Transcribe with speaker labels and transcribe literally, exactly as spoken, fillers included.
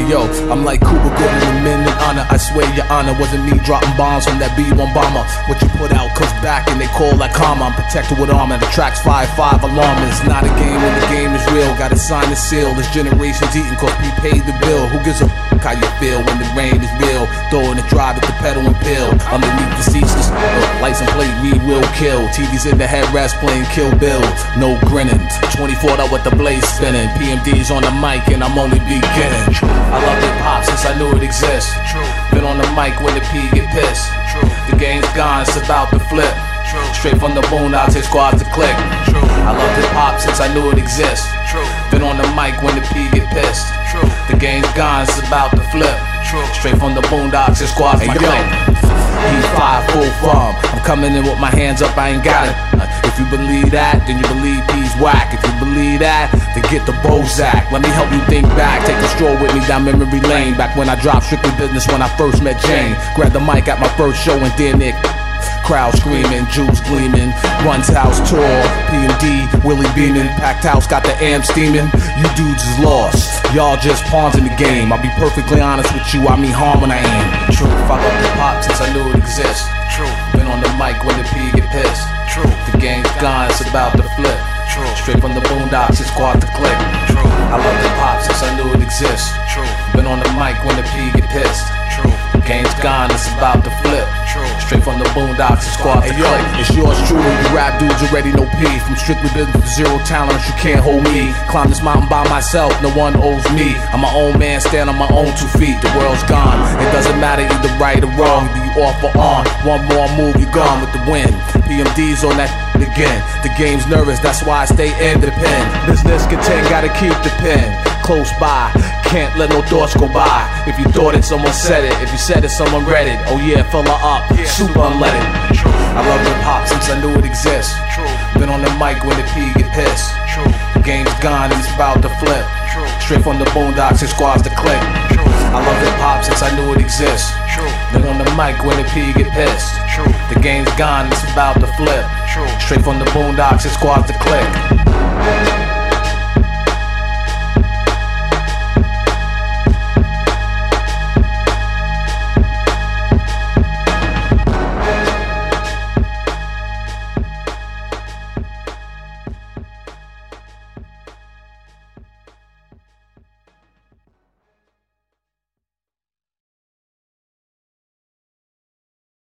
Speaker 1: Hey yo, I'm like Cuba Gooding and men in honor. I swear your honor, wasn't me dropping bombs from that B one bomber. What you put out comes back and they call like karma. I'm protected with armor, the track's five five alarm. It's not a game when the game is real. Gotta sign the seal, this generation's eating cause we paid the bill. Who gives a f*** how you feel when the rain is real? Throwing the drive at the pedal and pill. Underneath the seats, the lights and plate, we will kill. T Vs in the headrest playing Kill Bill. No grinning, twenty-four out with the blaze spinning. P M D's on the mic and I'm only beginning. I love hip hop since I knew it exists. Been on the mic when the P get pissed. The game's gone, it's about to flip. Straight from the boondocks, hit squads to click. I love hip hop since I knew it exists. Been on the mic when the P get pissed. The game's gone, it's about to flip. Straight from the boondocks, hit squads to click. E five full farm, I'm coming in with my hands up, I ain't got it. Uh, if you believe that, then you believe P's whack. If you believe that, then get the Bozak. Let me help you think back, take a stroll with me down memory lane. Back when I dropped Strictly Business when I first met Jane. Grabbed the mic at my first show and did Nick. Crowd screaming, jewels gleaming, Run's house tour, P M D, Willie beaming, packed house got the amp steaming. You dudes is lost, y'all just pawns in the game. I'll be perfectly honest with you, I mean harm when I aim. True, I love hip hop since I knew it exists. True, been on the mic when the P get pissed. True, the game's gone, it's about to flip. True, straight from the boondocks, it's squad to click. True, I love hip hop since I knew it exists. True, been on the mic when the P get pissed. True, the game's gone, it's about to flip. True, straight from the boondocks, it's squad to click. It's yours truly, you rap dudes already know P. From Strictly Business to zero talent, you can't hold me. Climb this mountain by myself, no one owes me. I'm my own man, stand on my own two feet. The world's gone, it doesn't matter either right or wrong. Either you off or on, one more move, you gone with the wind. P M D's on that again. The game's nervous, that's why I stay in the pen. Business contend, gotta keep the pen close by. Can't let no thoughts go by. If you thought it, someone said it. If you said it, someone read it. Oh yeah, fill her up, super unleaded. I love hip hop since I knew it exists. Been on the mic when the P get pissed. The game's gone and it's about to flip. Straight from the boondocks, it squads to click. I love hip hop since I knew it exists. Been on the mic when the P get pissed. The game's gone and it's about to flip. Straight from the boondocks, it squads to click.